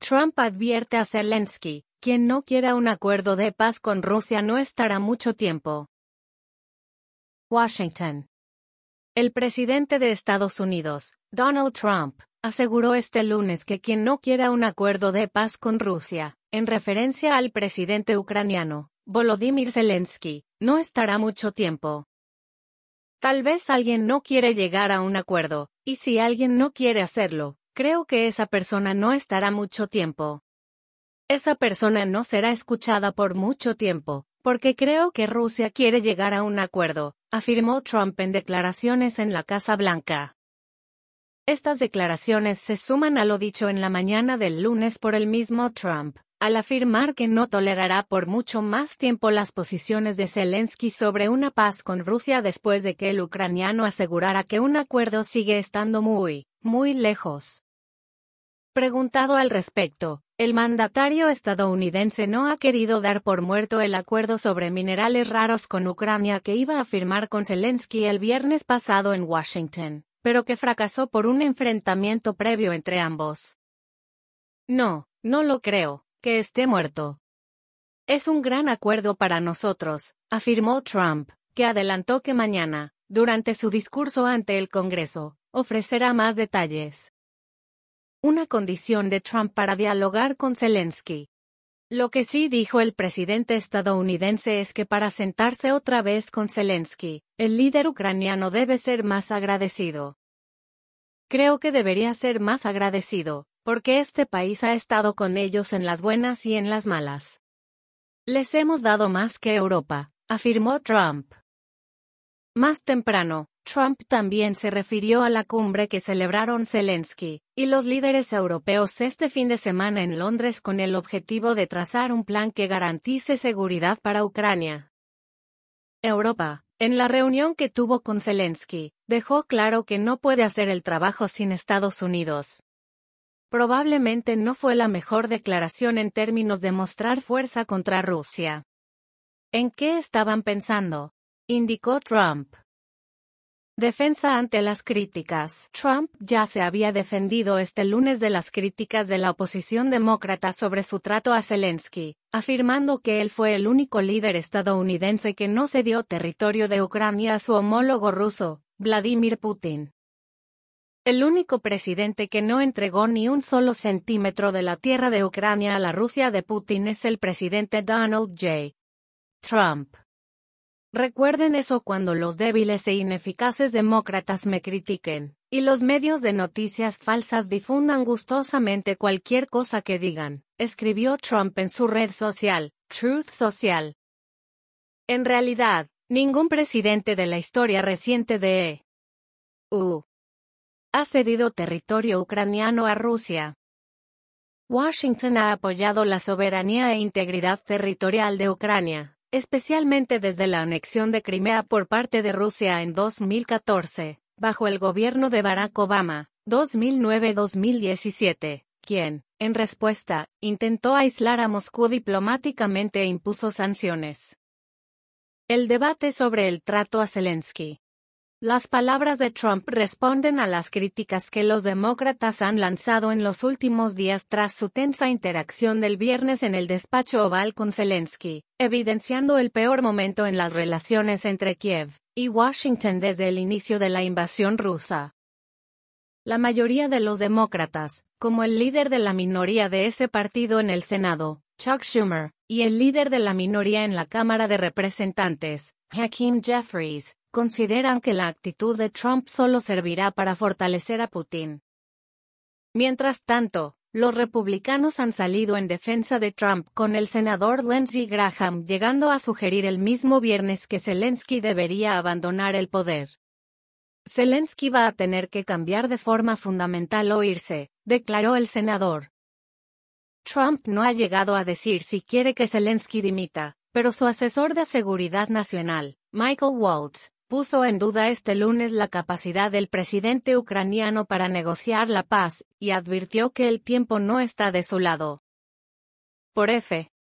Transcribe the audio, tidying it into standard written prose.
Trump advierte a Zelensky, quien no quiera un acuerdo de paz con Rusia no estará mucho tiempo. Washington. El presidente de Estados Unidos, Donald Trump, aseguró este lunes que quien no quiera un acuerdo de paz con Rusia, en referencia al presidente ucraniano, Volodymyr Zelensky, no estará mucho tiempo. Tal vez alguien no quiere llegar a un acuerdo, y si alguien no quiere hacerlo, creo que esa persona no estará mucho tiempo. Esa persona no será escuchada por mucho tiempo, porque creo que Rusia quiere llegar a un acuerdo, afirmó Trump en declaraciones en la Casa Blanca. Estas declaraciones se suman a lo dicho en la mañana del lunes por el mismo Trump, al afirmar que no tolerará por mucho más tiempo las posiciones de Zelensky sobre una paz con Rusia después de que el ucraniano asegurara que un acuerdo sigue estando muy lejos. Preguntado al respecto, el mandatario estadounidense no ha querido dar por muerto el acuerdo sobre minerales raros con Ucrania que iba a firmar con Zelensky el viernes pasado en Washington, pero que fracasó por un enfrentamiento previo entre ambos. No lo creo, que esté muerto. Es un gran acuerdo para nosotros, afirmó Trump, que adelantó que mañana, durante su discurso ante el Congreso, ofrecerá más detalles. Una condición de Trump para dialogar con Zelensky. Lo que sí dijo el presidente estadounidense es que para sentarse otra vez con Zelensky, el líder ucraniano debe ser más agradecido. Creo que debería ser más agradecido, porque este país ha estado con ellos en las buenas y en las malas. Les hemos dado más que Europa, afirmó Trump. Más temprano, Trump también se refirió a la cumbre que celebraron Zelensky y los líderes europeos este fin de semana en Londres con el objetivo de trazar un plan que garantice seguridad para Ucrania. Europa, en la reunión que tuvo con Zelensky, dejó claro que no puede hacer el trabajo sin Estados Unidos. Probablemente no fue la mejor declaración en términos de mostrar fuerza contra Rusia. ¿En qué estaban pensando?, indicó Trump. Defensa ante las críticas. Trump ya se había defendido este lunes de las críticas de la oposición demócrata sobre su trato a Zelensky, afirmando que él fue el único líder estadounidense que no cedió territorio de Ucrania a su homólogo ruso, Vladimir Putin. El único presidente que no entregó ni un solo centímetro de la tierra de Ucrania a la Rusia de Putin es el presidente Donald J. Trump. Recuerden eso cuando los débiles e ineficaces demócratas me critiquen, y los medios de noticias falsas difundan gustosamente cualquier cosa que digan, escribió Trump en su red social, Truth Social. En realidad, ningún presidente de la historia reciente de EU ha cedido territorio ucraniano a Rusia. Washington ha apoyado la soberanía e integridad territorial de Ucrania, especialmente desde la anexión de Crimea por parte de Rusia en 2014, bajo el gobierno de Barack Obama, 2009-2017, quien, en respuesta, intentó aislar a Moscú diplomáticamente e impuso sanciones. El debate sobre el trato a Zelensky. Las palabras de Trump responden a las críticas que los demócratas han lanzado en los últimos días tras su tensa interacción del viernes en el despacho oval con Zelensky, evidenciando el peor momento en las relaciones entre Kiev y Washington desde el inicio de la invasión rusa. La mayoría de los demócratas, como el líder de la minoría de ese partido en el Senado, Chuck Schumer, y el líder de la minoría en la Cámara de Representantes, Hakeem Jeffries, consideran que la actitud de Trump solo servirá para fortalecer a Putin. Mientras tanto, los republicanos han salido en defensa de Trump con el senador Lindsey Graham llegando a sugerir el mismo viernes que Zelensky debería abandonar el poder. Zelensky va a tener que cambiar de forma fundamental o irse, declaró el senador. Trump no ha llegado a decir si quiere que Zelensky dimita, pero su asesor de seguridad nacional, Michael Waltz, puso en duda este lunes la capacidad del presidente ucraniano para negociar la paz, y advirtió que el tiempo no está de su lado. Por F.